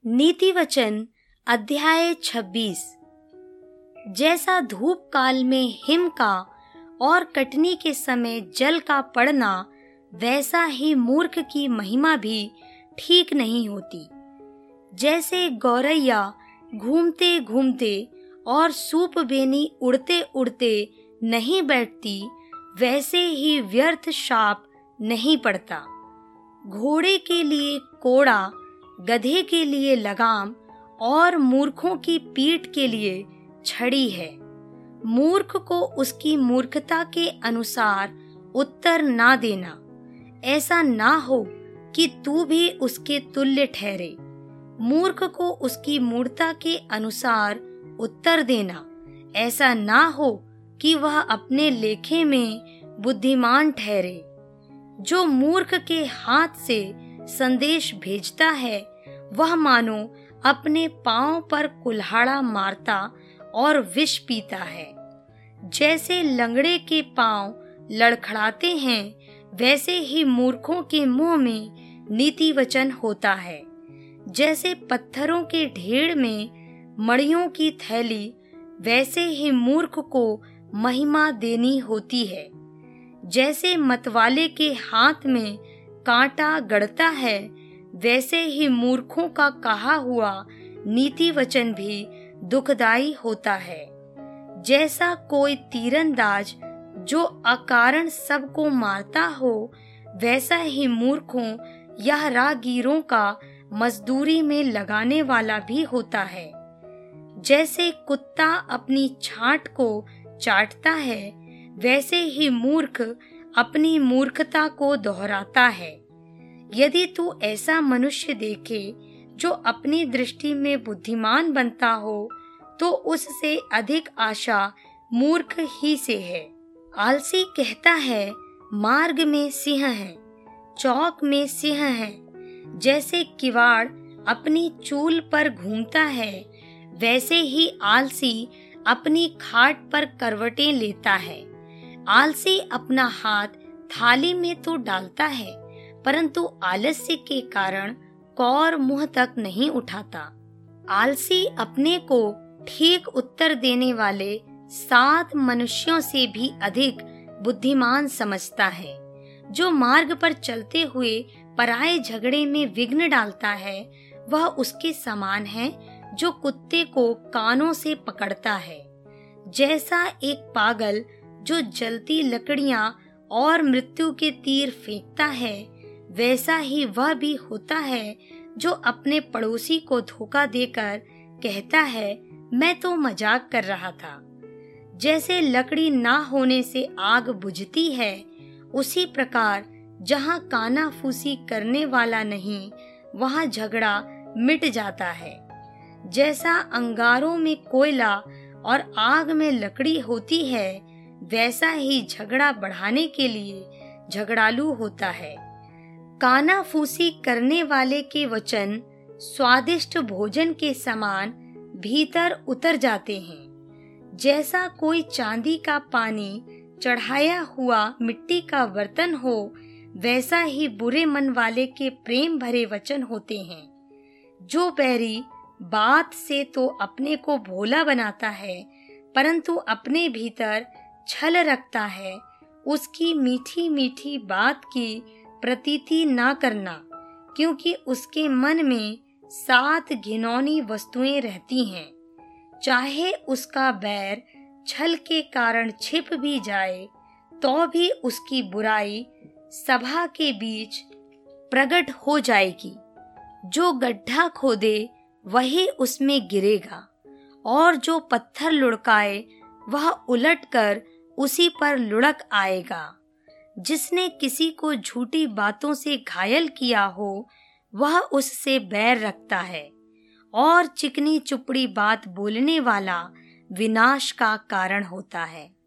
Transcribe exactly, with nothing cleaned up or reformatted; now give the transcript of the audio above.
नीति वचन अध्याय छब्बीस। जैसा धूप काल में हिम का और कटनी के समय जल का पड़ना, वैसा ही मूर्ख की महिमा भी ठीक नहीं होती। जैसे गौरैया घूमते घूमते और सूप बेनी उड़ते उड़ते नहीं बैठती, वैसे ही व्यर्थ शाप नहीं पड़ता। घोड़े के लिए कोड़ा, गधे के लिए लगाम और मूर्खों की पीठ के लिए छड़ी है। मूर्ख को उसकी मूर्खता के अनुसार उत्तर ना देना, ऐसा ना हो कि तू भी उसके तुल्य ठहरे। मूर्ख को उसकी मूर्खता के अनुसार उत्तर देना, ऐसा ना हो कि वह अपने लेखे में बुद्धिमान ठहरे। जो मूर्ख के हाथ से संदेश भेजता है, वह मानो अपने पांव पर कुल्हाड़ा मारता और विष पीता है। जैसे लंगड़े के पांव लड़खड़ाते हैं, वैसे ही मूर्खों के मुंह में नीति वचन होता है। जैसे पत्थरों के ढेर में मड़ियों की थैली, वैसे ही मूर्ख को महिमा देनी होती है। जैसे मतवाले के हाथ में कांटा गड़ता है, वैसे ही मूर्खों का कहा हुआ नीति वचन भी दुखदाई होता है। जैसा कोई तीरंदाज जो अकारण सबको मारता हो, वैसा ही मूर्खों या राहगीरों का मजदूरी में लगाने वाला भी होता है। जैसे कुत्ता अपनी छांट को चाटता है, वैसे ही मूर्ख अपनी मूर्खता को दोहराता है। यदि तू ऐसा मनुष्य देखे जो अपनी दृष्टि में बुद्धिमान बनता हो, तो उससे अधिक आशा मूर्ख ही से है। आलसी कहता है, मार्ग में सिंह है, चौक में सिंह है। जैसे किवाड़ अपनी चूल पर घूमता है, वैसे ही आलसी अपनी खाट पर करवटें लेता है। आलसी अपना हाथ थाली में तो डालता है, परंतु आलस्य के कारण कौर मुंह तक नहीं उठाता। आलसी अपने को ठीक उत्तर देने वाले सात मनुष्यों से भी अधिक बुद्धिमान समझता है। जो मार्ग पर चलते हुए पराये झगड़े में विघ्न डालता है, वह उसके समान है जो कुत्ते को कानों से पकड़ता है। जैसा एक पागल जो जलती लकड़ियां और मृत्यु के तीर फेंकता है, वैसा ही वह भी होता है जो अपने पड़ोसी को धोखा देकर कहता है, मैं तो मजाक कर रहा था। जैसे लकड़ी ना होने से आग बुझती है, उसी प्रकार जहाँ कानाफूसी करने वाला नहीं, वहाँ झगड़ा मिट जाता है। जैसा अंगारों में कोयला और आग में लकड़ी होती है, वैसा ही झगड़ा बढ़ाने के लिए झगड़ालू होता है। कानाफूसी करने वाले के वचन स्वादिष्ट भोजन के समान भीतर उतर जाते हैं। जैसा कोई चांदी का पानी चढ़ाया हुआ मिट्टी का बर्तन हो, वैसा ही बुरे मन वाले के प्रेम भरे वचन होते हैं। जो बैरी बात से तो अपने को भोला बनाता है, परंतु अपने भीतर छल रखता है, उसकी मीठी मीठी बात की प्रतीति ना करना, क्योंकि उसके मन में सात घिनौनी वस्तुएं रहती हैं। चाहे उसका बैर छल के कारण छिप भी जाए, तो भी उसकी बुराई सभा के बीच प्रकट हो जाएगी। जो गड्ढा खोदे वही उसमें गिरेगा, और जो पत्थर लुढ़काए वह उलटकर उसी पर लुढ़क आएगा। जिसने किसी को झूठी बातों से घायल किया हो, वह उससे बैर रखता है, और चिकनी चुपड़ी बात बोलने वाला विनाश का कारण होता है।